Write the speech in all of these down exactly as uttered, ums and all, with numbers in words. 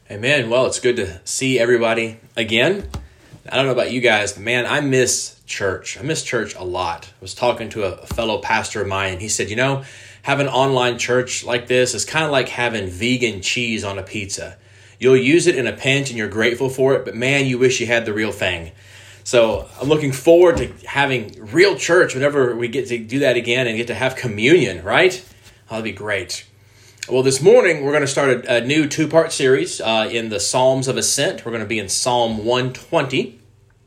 Amen. Well, it's good to see everybody again. I don't know about you guys, but man, I miss church. I miss church a lot. I was talking to a fellow pastor of mine, and he said, you know, having online church like this is kind of like having vegan cheese on a pizza. You'll use it in a pinch and you're grateful for it, but man, you wish you had the real thing. So I'm looking forward to having real church whenever we get to do that again and get to have communion, right? That'll be great. Well, this morning, we're going to start a, a new two-part series uh, in the Psalms of Ascent. We're going to be in Psalm one twenty.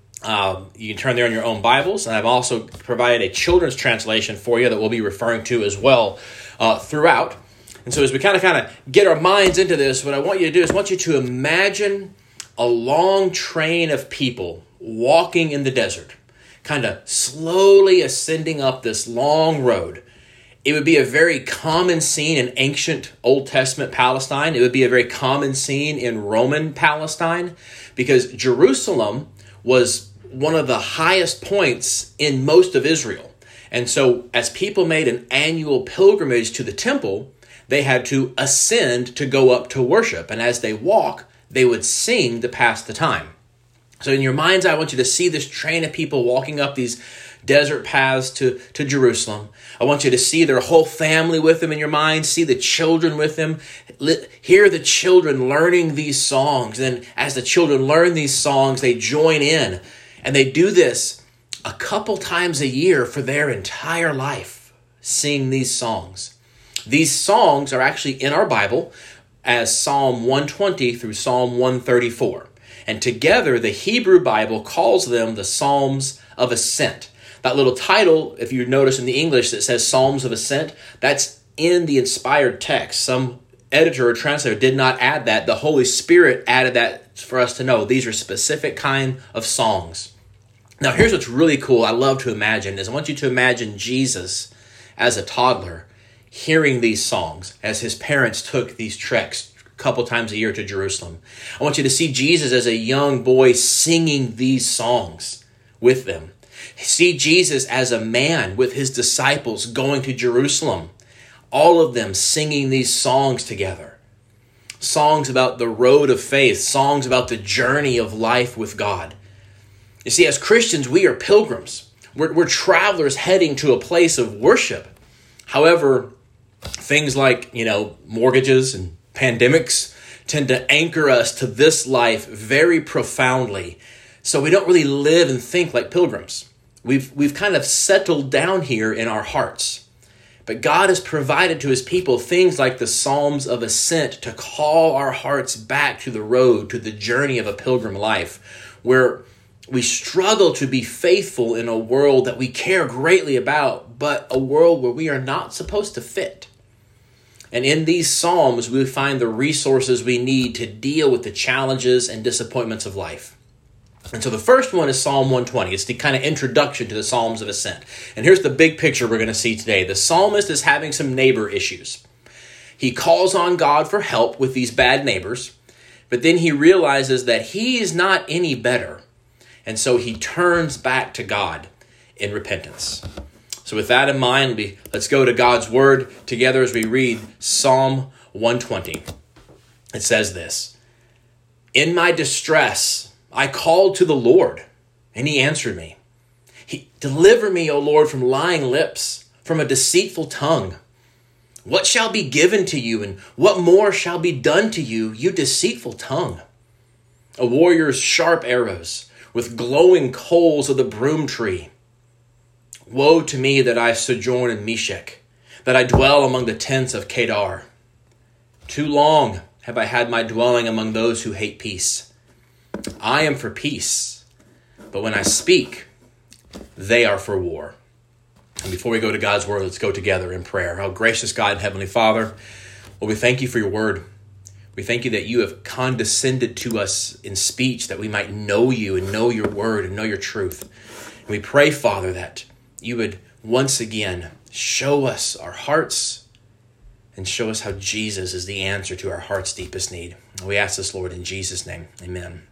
Uh, you can turn there in your own Bibles, and I've also provided a children's translation for you that we'll be referring to as well uh, throughout. And so as we kind of kind of get our minds into this, what I want you to do is I want you to imagine a long train of people walking in the desert, kind of slowly ascending up this long road. It would be a very common scene in ancient Old Testament Palestine. It would be a very common scene in Roman Palestine because Jerusalem was one of the highest points in most of Israel. And so as people made an annual pilgrimage to the temple, they had to ascend to go up to worship. And as they walk, they would sing to pass the time. So in your mind's eye, I want you to see this train of people walking up these desert paths to, to Jerusalem. I want you to see their whole family with them in your mind, see the children with them, hear the children learning these songs. And as the children learn these songs, they join in. And they do this a couple times a year for their entire life, sing these songs. These songs are actually in our Bible as Psalm one twenty through Psalm one thirty-four. And together, the Hebrew Bible calls them the Psalms of Ascent. That little title, if you notice in the English that says Psalms of Ascent, that's in the inspired text. Some editor or translator did not add that. The Holy Spirit added that for us to know these are specific kind of songs. Now, here's what's really cool. I love to imagine is I want you to imagine Jesus as a toddler hearing these songs as his parents took these treks a couple times a year to Jerusalem. I want you to see Jesus as a young boy singing these songs with them. See Jesus as a man with his disciples going to Jerusalem, all of them singing these songs together. Songs about the road of faith, songs about the journey of life with God. You see, as Christians, we are pilgrims. We're, we're travelers heading to a place of worship. However, things like, you know, mortgages and pandemics tend to anchor us to this life very profoundly. So we don't really live and think like pilgrims. We've we've kind of settled down here in our hearts. But God has provided to his people things like the Psalms of Ascent to call our hearts back to the road, to the journey of a pilgrim life, where we struggle to be faithful in a world that we care greatly about, but a world where we are not supposed to fit. And in these Psalms, we find the resources we need to deal with the challenges and disappointments of life. And so the first one is Psalm one twenty. It's the kind of introduction to the Psalms of Ascent. And here's the big picture we're going to see today. The psalmist is having some neighbor issues. He calls on God for help with these bad neighbors, but then he realizes that he is not any better. And so he turns back to God in repentance. So with that in mind, let's go to God's word together as we read Psalm one twenty. It says this, "In my distress, I called to the Lord, and he answered me. He, Deliver me, O Lord, from lying lips, from a deceitful tongue. What shall be given to you, and what more shall be done to you, you deceitful tongue? A warrior's sharp arrows, with glowing coals of the broom tree. Woe to me that I sojourn in Meshech, that I dwell among the tents of Kedar. Too long have I had my dwelling among those who hate peace. I am for peace, but when I speak, they are for war." And before we go to God's word, let's go together in prayer. Oh, gracious God and Heavenly Father, well, we thank you for your word. We thank you that you have condescended to us in speech that we might know you and know your word and know your truth. And we pray, Father, that you would once again show us our hearts and show us how Jesus is the answer to our heart's deepest need. We ask this, Lord, in Jesus' name. Amen.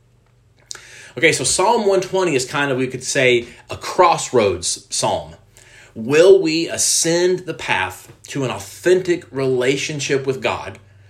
Okay, so Psalm one twenty is kind of, we could say, a crossroads psalm. Will we ascend the path to an authentic relationship with God,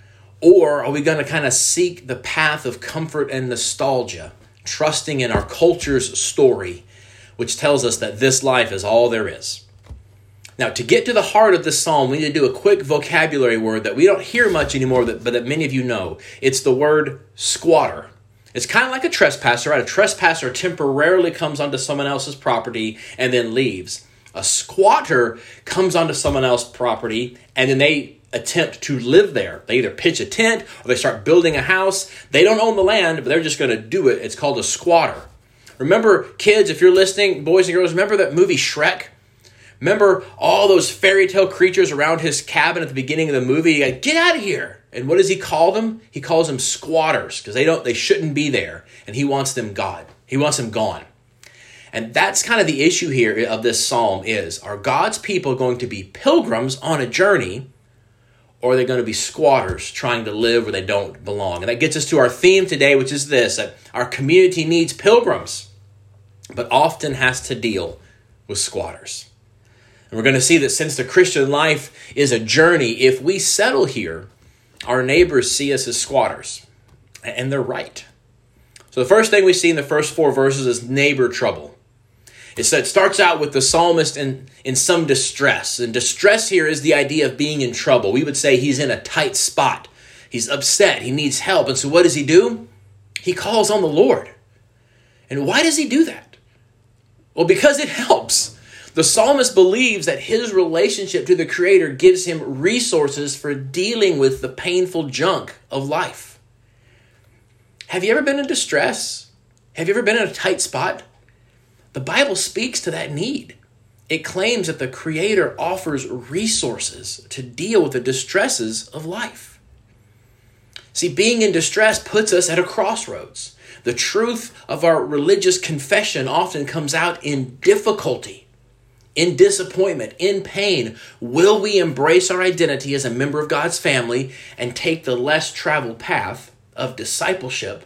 Or are we going to kind of seek the path of comfort and nostalgia, trusting in our culture's story, which tells us that this life is all there is? Now, to get to the heart of this psalm, we need to do a quick vocabulary word that we don't hear much anymore, but that many of you know. It's the word squatter. It's kind of like a trespasser, right? A trespasser temporarily comes onto someone else's property and then leaves. A squatter comes onto someone else's property and then they attempt to live there. They either pitch a tent or they start building a house. They don't own the land, but they're just going to do it. It's called a squatter. Remember, kids, if you're listening, boys and girls, remember that movie Shrek? Remember all those fairy tale creatures around his cabin at the beginning of the movie? Like, get out of here. And what does he call them? He calls them squatters because they don't, they shouldn't be there. And he wants them God. He wants them gone. And that's kind of the issue here of this psalm is, are God's people going to be pilgrims on a journey, or are they going to be squatters trying to live where they don't belong? And that gets us to our theme today, which is this, that our community needs pilgrims, but often has to deal with squatters. And we're going to see that since the Christian life is a journey, if we settle here, our neighbors see us as squatters. And they're right. So the first thing we see in the first four verses is neighbor trouble. It starts out with the psalmist in, in some distress. And distress here is the idea of being in trouble. We would say he's in a tight spot. He's upset. He needs help. And so what does he do? He calls on the Lord. And why does he do that? Well, because it helps. The psalmist believes that his relationship to the Creator gives him resources for dealing with the painful junk of life. Have you ever been in distress? Have you ever been in a tight spot? The Bible speaks to that need. It claims that the Creator offers resources to deal with the distresses of life. See, being in distress puts us at a crossroads. The truth of our religious confession often comes out in difficulty, in disappointment, in pain. Will we embrace our identity as a member of God's family and take the less traveled path of discipleship?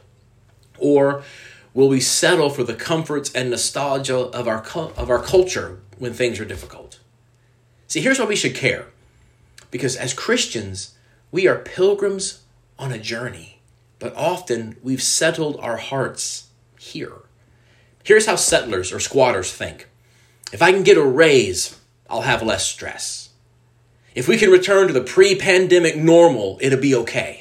Or will we settle for the comforts and nostalgia of our of our culture when things are difficult? See, here's why we should care. Because as Christians, we are pilgrims on a journey, but often we've settled our hearts here. Here's how settlers or squatters think. If I can get a raise, I'll have less stress. If we can return to the pre-pandemic normal, it'll be okay.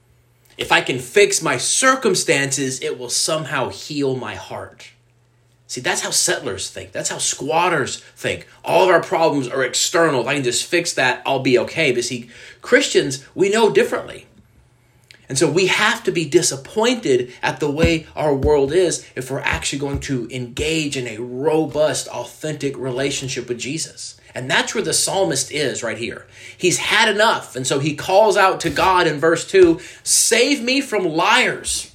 If I can fix my circumstances, it will somehow heal my heart. See, that's how settlers think. That's how squatters think. All of our problems are external. If I can just fix that, I'll be okay. But see, Christians, we know differently. And so we have to be disappointed at the way our world is if we're actually going to engage in a robust, authentic relationship with Jesus. And that's where the psalmist is right here. He's had enough. And so he calls out to God in verse two, save me from liars.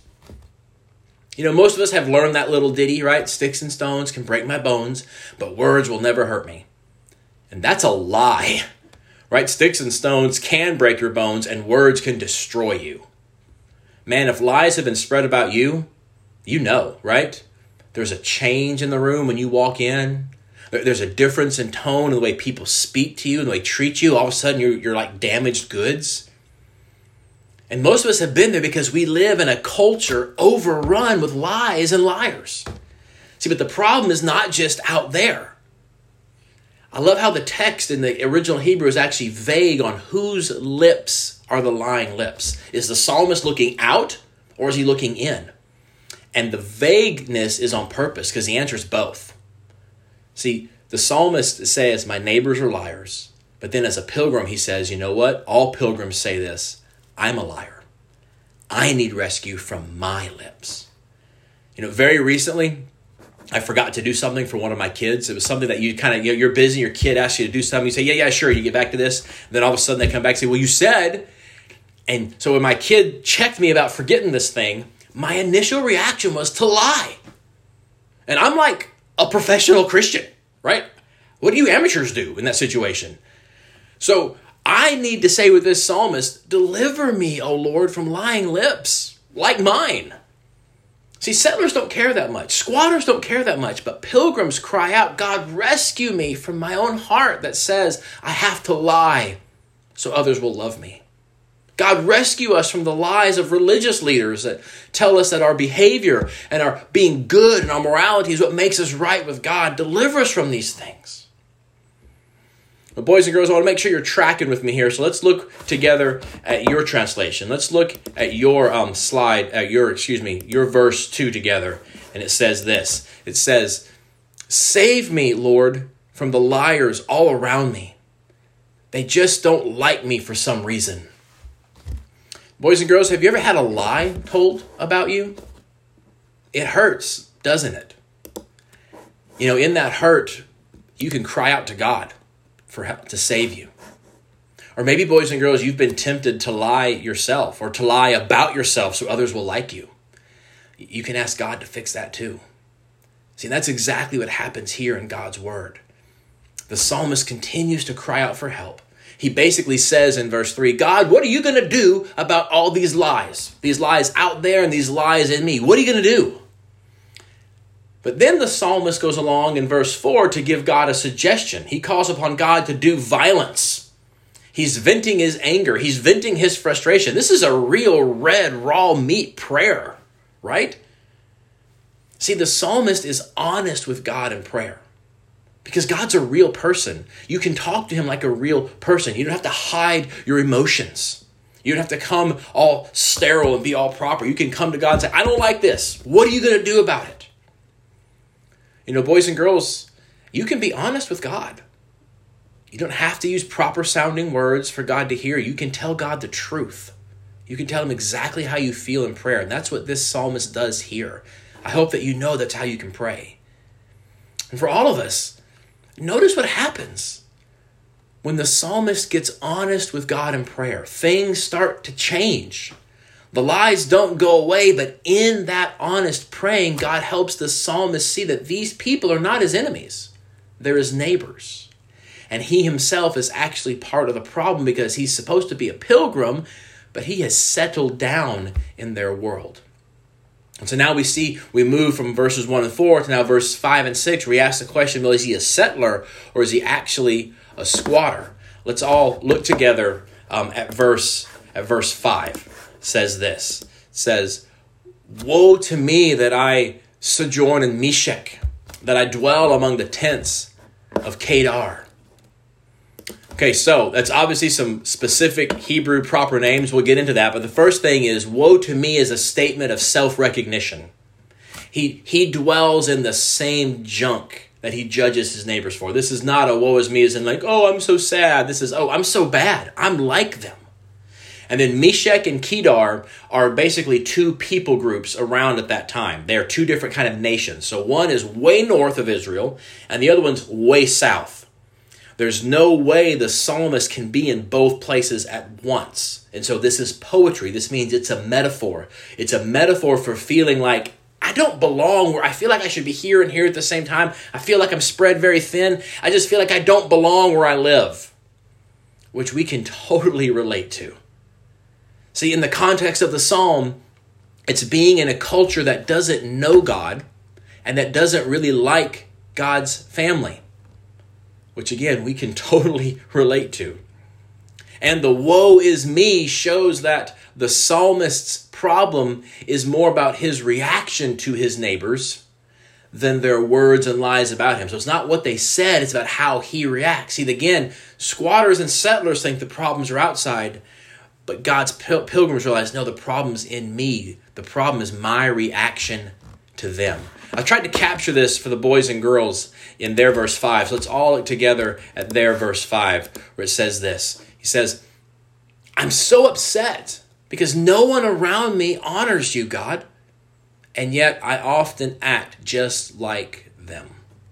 You know, most of us have learned that little ditty, right? Sticks and stones can break my bones, but words will never hurt me. And that's a lie, right? Sticks and stones can break your bones and words can destroy you. Man, if lies have been spread about you, you know, right? There's a change in the room when you walk in. There's a difference in tone in the way people speak to you and the way they treat you. All of a sudden, you're, you're like damaged goods. And most of us have been there because we live in a culture overrun with lies and liars. See, but the problem is not just out there. I love how the text in the original Hebrew is actually vague on whose lips are the lying lips. Is the psalmist looking out or is he looking in? And the vagueness is on purpose because the answer is both. See, the psalmist says, my neighbors are liars. But then as a pilgrim, he says, you know what? All pilgrims say this. I'm a liar. I need rescue from my lips. You know, very recently, I forgot to do something for one of my kids. It was something that you kind of, you know, you're busy, your kid asks you to do something. You say, yeah, yeah, sure. You get back to this. And then all of a sudden they come back and say, well, you said. And so when my kid checked me about forgetting this thing, my initial reaction was to lie. And I'm like a professional Christian, right? What do you amateurs do in that situation? So I need to say with this psalmist, deliver me, O Lord, from lying lips like mine. See, settlers don't care that much. Squatters don't care that much. But pilgrims cry out, God, rescue me from my own heart that says I have to lie so others will love me. God, rescue us from the lies of religious leaders that tell us that our behavior and our being good and our morality is what makes us right with God. Deliver us from these things. But boys and girls, I want to make sure you're tracking with me here. So let's look together at your translation. Let's look at your um, slide, at your, excuse me, your verse two together. And it says this. It says, "Save me, Lord, from the liars all around me. They just don't like me for some reason." Boys and girls, have you ever had a lie told about you? It hurts, doesn't it? You know, in that hurt, you can cry out to God for help to save you. Or maybe, boys and girls, you've been tempted to lie yourself or to lie about yourself so others will like you. You can ask God to fix that too. See, that's exactly what happens here in God's word. The psalmist continues to cry out for help. He basically says in verse three, God, what are you going to do about all these lies? These lies out there and these lies in me. What are you going to do? But then the psalmist goes along in verse four to give God a suggestion. He calls upon God to do violence. He's venting his anger. He's venting his frustration. This is a real red, raw meat prayer, right? See, the psalmist is honest with God in prayer. Because God's a real person. You can talk to him like a real person. You don't have to hide your emotions. You don't have to come all sterile and be all proper. You can come to God and say, I don't like this. What are you going to do about it? You know, boys and girls, you can be honest with God. You don't have to use proper sounding words for God to hear. You can tell God the truth. You can tell him exactly how you feel in prayer. And that's what this psalmist does here. I hope that you know that's how you can pray. And for all of us, notice what happens when the psalmist gets honest with God in prayer. Things start to change. The lies don't go away, but in that honest praying, God helps the psalmist see that these people are not his enemies. They're his neighbors. And he himself is actually part of the problem because he's supposed to be a pilgrim, but he has settled down in their world. And so now we see, we move from verses one and four to now verses five and six, where we ask the question, well, is he a settler or is he actually a squatter? Let's all look together um, at verse at verse five. It says this. It says, woe to me that I sojourn in Meshech, that I dwell among the tents of Kedar. Okay, so that's obviously some specific Hebrew proper names. We'll get into that. But the first thing is, woe to me is a statement of self-recognition. He, he dwells in the same junk that he judges his neighbors for. This is not a woe is me as in like, oh, I'm so sad. This is, oh, I'm so bad. I'm like them. And then Meshech and Kedar are basically two people groups around at that time. They are two different kind of nations. So one is way north of Israel, and the other one's way south. There's no way the psalmist can be in both places at once. And so this is poetry. This means it's a metaphor. It's a metaphor for feeling like I don't belong where I feel like I should be here and here at the same time. I feel like I'm spread very thin. I just feel like I don't belong where I live, which we can totally relate to. See, in the context of the psalm, it's being in a culture that doesn't know God and that doesn't really like God's family, which again, we can totally relate to. And the woe is me shows that the psalmist's problem is more about his reaction to his neighbors than their words and lies about him. So it's not what they said, it's about how he reacts. See, again, squatters and settlers think the problems are outside, but God's pil- pilgrims realize, no, the problem's in me. The problem is my reaction to them. I tried to capture this for the boys and girls in their verse five. So let's all look together at their verse five, where it says this. He says, I'm so upset because no one around me honors you, God, and yet I often act just like them.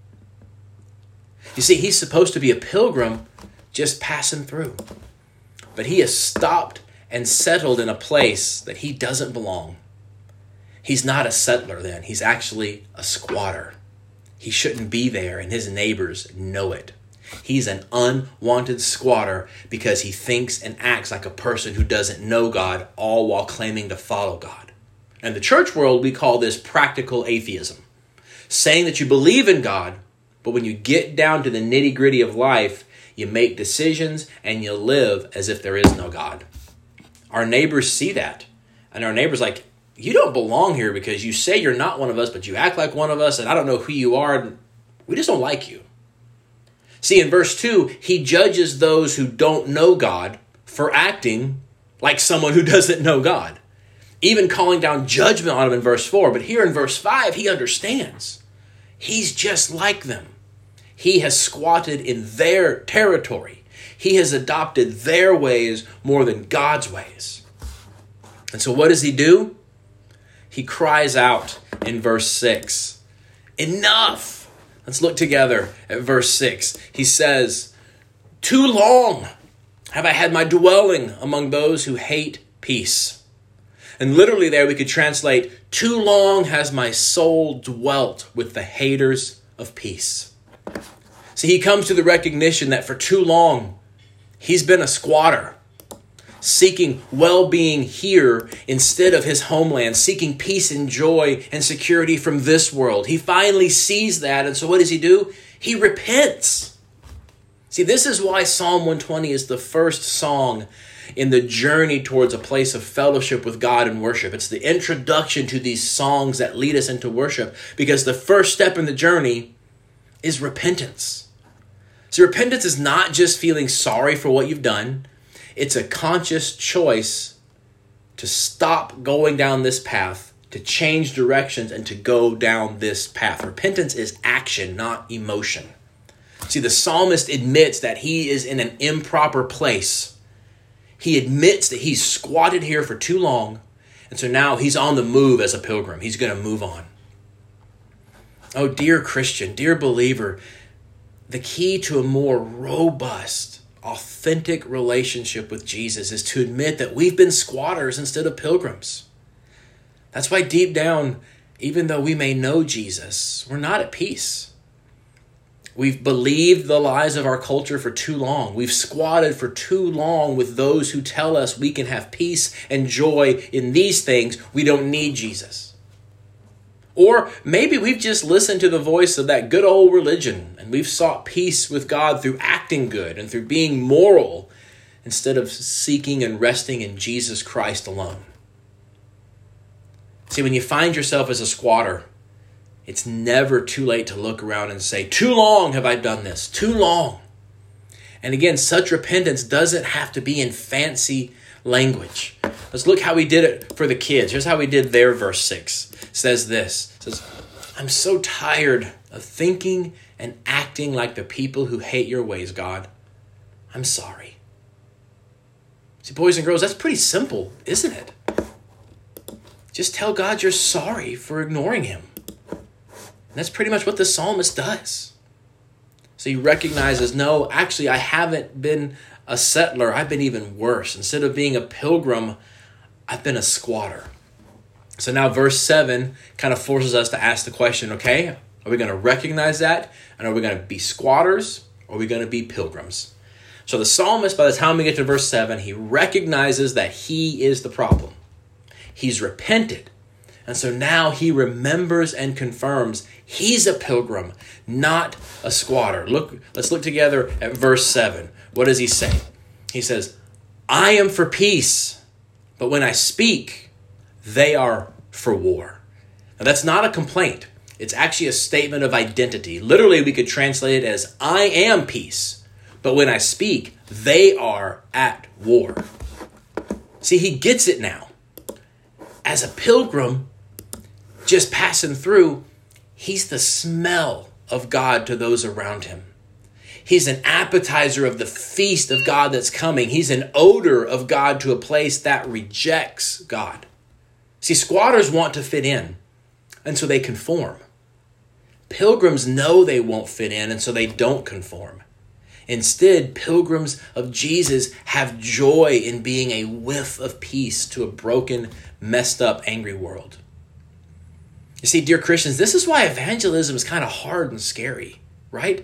You see, he's supposed to be a pilgrim just passing through. But he has stopped and settled in a place that he doesn't belong. He's not a settler then. He's actually a squatter. He shouldn't be there, and his neighbors know it. He's an unwanted squatter because he thinks and acts like a person who doesn't know God, all while claiming to follow God. In the church world, we call this practical atheism, saying that you believe in God, but when you get down to the nitty-gritty of life, you make decisions and you live as if there is no God. our neighbors see that. And our neighbor's like, you don't belong here because you say you're not one of us, but you act like one of us, and I don't know who you are. And we just don't like you. See, in verse two, he judges those who don't know God for acting like someone who doesn't know God, even calling down judgment on them in verse four. But here in verse five, he understands. He's just like them. He has squatted in their territory. He has adopted their ways more than God's ways. And so what does he do? He cries out in verse six, enough. Let's look together at verse six. He says, too long have I had my dwelling among those who hate peace. And literally there we could translate, too long has my soul dwelt with the haters of peace. See, he comes to the recognition that for too long, he's been a squatter, seeking well-being here instead of his homeland, seeking peace and joy and security from this world. He finally sees that, and so what does he do? He repents. See, this is why Psalm one twenty is the first song in the journey towards a place of fellowship with God and worship. It's the introduction to these songs that lead us into worship, because the first step in the journey is repentance. See, repentance is not just feeling sorry for what you've done. It's a conscious choice to stop going down this path, to change directions, and to go down this path. Repentance is action, not emotion. See, the psalmist admits that he is in an improper place. He admits that he's squatted here for too long, and so now he's on the move as a pilgrim. He's going to move on. Oh, dear Christian, dear believer, the key to a more robust, authentic relationship with Jesus is to admit that we've been squatters instead of pilgrims. That's why deep down, even though we may know Jesus, we're not at peace. We've believed the lies of our culture for too long. We've squatted for too long with those who tell us we can have peace and joy in these things. We don't need Jesus. Or maybe we've just listened to the voice of that good old religion, and we've sought peace with God through acting good and through being moral instead of seeking and resting in Jesus Christ alone. See, when you find yourself as a squatter, it's never too late to look around and say, too long have I done this, too long. And again, such repentance doesn't have to be in fancy language. Let's look how we did it for the kids. Here's how we did their verse six. It says this. It says, I'm so tired of thinking and acting like the people who hate your ways, God. I'm sorry. See, boys and girls, that's pretty simple, isn't it? Just tell God you're sorry for ignoring him. And that's pretty much what the psalmist does. So he recognizes, no, actually, I haven't been a settler. I've been even worse. Instead of being a pilgrim, I've been a squatter. So now verse seven kind of forces us to ask the question, okay, are we going to recognize that? And are we going to be squatters? Or are we going to be pilgrims? So the psalmist, by the time we get to verse seven, he recognizes that he is the problem. He's repented. And so now he remembers and confirms he's a pilgrim, not a squatter. Look, let's look together at verse seven. What does he say? He says, I am for peace, but when I speak, they are for war. Now that's not a complaint. It's actually a statement of identity. Literally, we could translate it as, I am peace, but when I speak, they are at war. See, he gets it now. As a pilgrim, just passing through, he's the smell of God to those around him. He's an appetizer of the feast of God that's coming. He's an odor of God to a place that rejects God. See, squatters want to fit in, and so they conform. Pilgrims know they won't fit in, and so they don't conform. Instead, pilgrims of Jesus have joy in being a whiff of peace to a broken, messed up, angry world. You see, dear Christians, this is why evangelism is kind of hard and scary, right?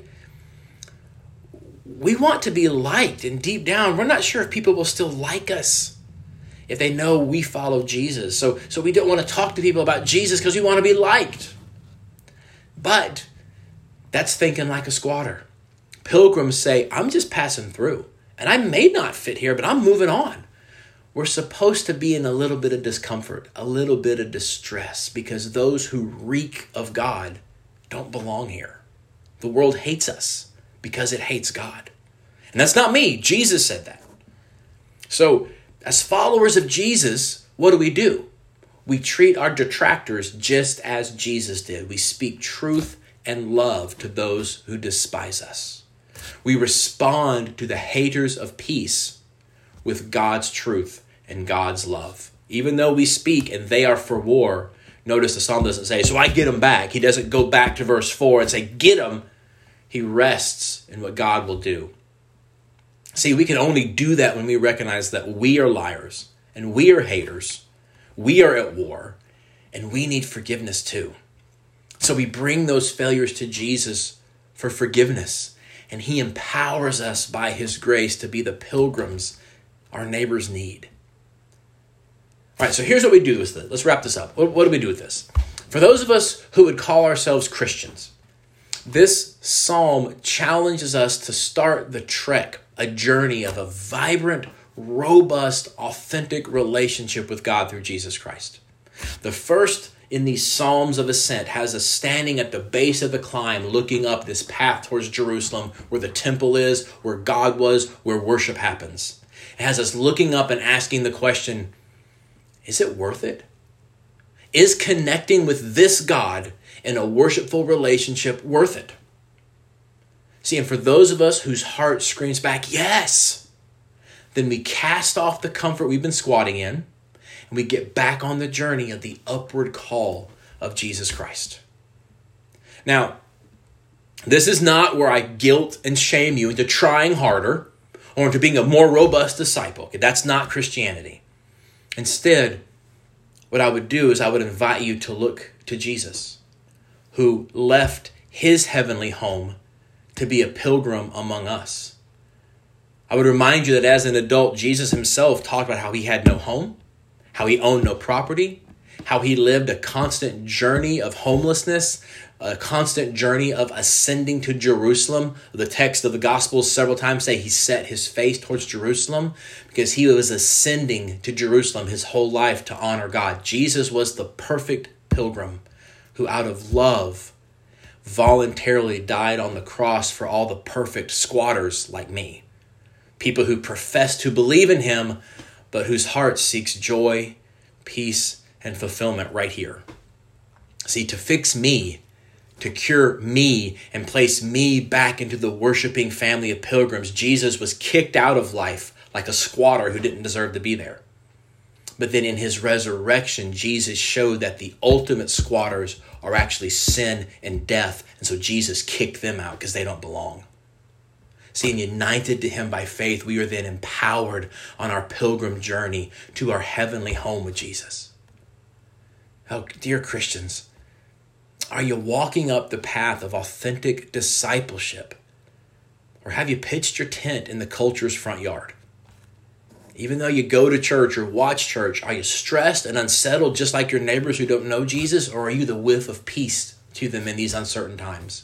We want to be liked, and deep down, we're not sure if people will still like us if they know we follow Jesus. So, so we don't want to talk to people about Jesus because we want to be liked. But that's thinking like a squatter. Pilgrims say, I'm just passing through, and I may not fit here, but I'm moving on. we're supposed to be in a little bit of discomfort, a little bit of distress, because those who reek of God don't belong here. The world hates us because it hates God. And that's not me. Jesus said that. So as followers of Jesus, what do we do? We treat our detractors just as Jesus did. We speak truth and love to those who despise us. We respond to the haters of peace with God's truth and God's love. Even though we speak and they are for war, notice the psalm doesn't say, so I get them back. He doesn't go back to verse four and say, get them. He rests in what God will do. See, we can only do that when we recognize that we are liars and we are haters. We are at war and we need forgiveness too. So we bring those failures to Jesus for forgiveness, and he empowers us by his grace to be the pilgrims our neighbors need. All right, so here's what we do with this. Let's wrap this up. What, what do we do with this? For those of us who would call ourselves Christians, this psalm challenges us to start the trek, a journey of a vibrant, robust, authentic relationship with God through Jesus Christ. The first in these Psalms of Ascent has us standing at the base of the climb, looking up this path towards Jerusalem, where the temple is, where God was, where worship happens. It has us looking up and asking the question, is it worth it? Is connecting with this God in a worshipful relationship worth it? See, and for those of us whose heart screams back, yes, then we cast off the comfort we've been squatting in, and we get back on the journey of the upward call of Jesus Christ. Now, this is not where I guilt and shame you into trying harder or into being a more robust disciple. That's not Christianity. Instead, what I would do is I would invite you to look to Jesus, who left his heavenly home to be a pilgrim among us. I would remind you that as an adult, Jesus himself talked about how he had no home, how he owned no property, how he lived a constant journey of homelessness, a constant journey of ascending to Jerusalem. The text of the Gospels several times say he set his face towards Jerusalem because he was ascending to Jerusalem his whole life to honor God. Jesus was the perfect pilgrim who out of love voluntarily died on the cross for all the perfect squatters like me. People who profess to believe in him, but whose heart seeks joy, peace, and fulfillment right here. See, to fix me, to cure me, and place me back into the worshiping family of pilgrims, Jesus was kicked out of life like a squatter who didn't deserve to be there. But then in his resurrection, Jesus showed that the ultimate squatters are actually sin and death. And so Jesus kicked them out because they don't belong. See, and united to him by faith, we are then empowered on our pilgrim journey to our heavenly home with Jesus. Oh, dear Christians, are you walking up the path of authentic discipleship? Or have you pitched your tent in the culture's front yard? Even though you go to church or watch church, are you stressed and unsettled just like your neighbors who don't know Jesus? Or are you the whiff of peace to them in these uncertain times?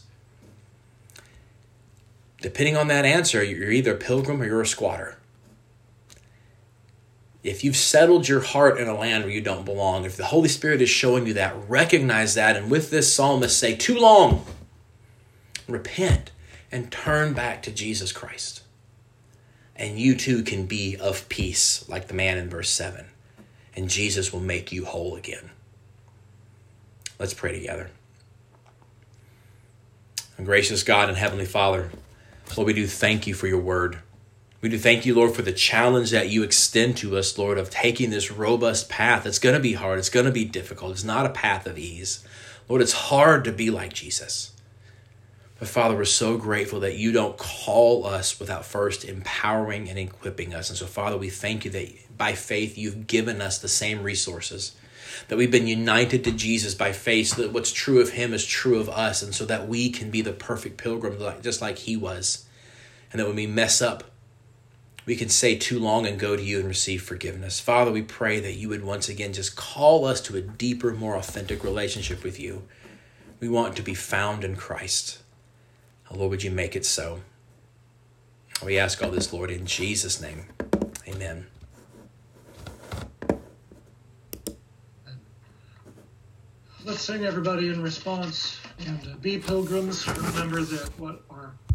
Depending on that answer, you're either a pilgrim or you're a squatter. If you've settled your heart in a land where you don't belong, if the Holy Spirit is showing you that, recognize that, and with this psalmist say, too long, repent and turn back to Jesus Christ. And you too can be of peace like the man in verse seven. And Jesus will make you whole again. Let's pray together. And gracious God and Heavenly Father, Lord, we do thank you for your word. We do thank you, Lord, for the challenge that you extend to us, Lord, of taking this robust path. It's going to be hard. It's going to be difficult. It's not a path of ease. Lord, it's hard to be like Jesus. But Father, we're so grateful that you don't call us without first empowering and equipping us. And so, Father, we thank you that by faith you've given us the same resources, that we've been united to Jesus by faith, so that what's true of him is true of us, and so that we can be the perfect pilgrim just like he was. And that when we mess up, we can say too long and go to you and receive forgiveness. Father, we pray that you would once again just call us to a deeper, more authentic relationship with you. We want to be found in Christ. Lord, would you make it so? We ask all this, Lord, in Jesus' name. Amen. Let's sing, everybody, in response. And uh, be pilgrims. Remember that what our